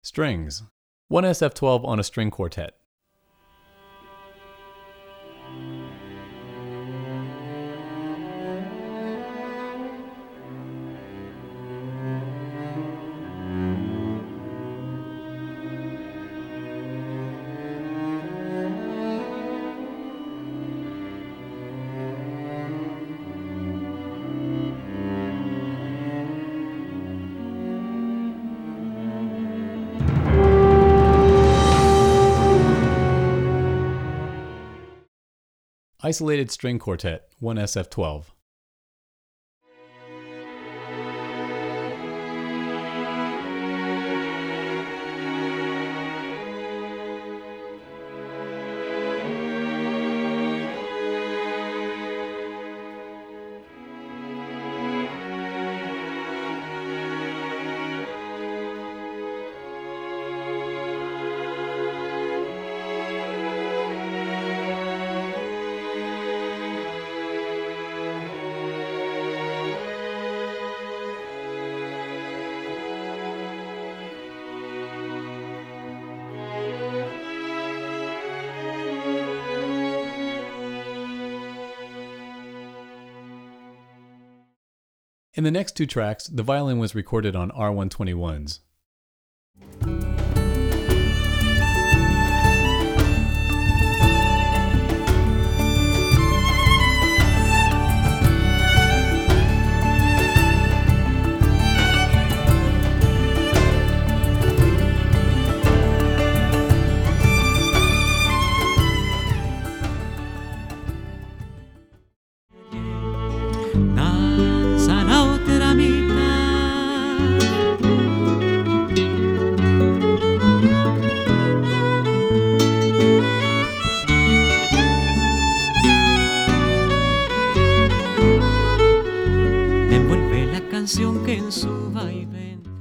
Strings. 1 SF12 on a string quartet. Isolated string quartet, 1 SF12. In the next two tracks, the violin was recorded on R121s. Me envuelve la canción que en su vaivén